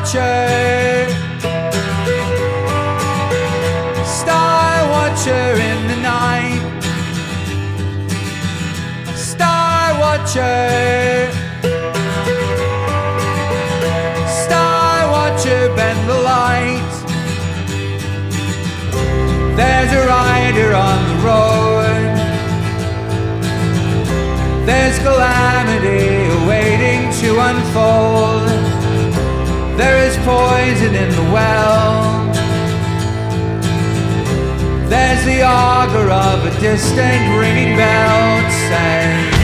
watcher, star watcher in the night, star watcher, star watcher, bend the light. There's a rider on the road, there's calamity awaiting to unfold. There is poison in the well, there's the augur of a distant ringing bell saying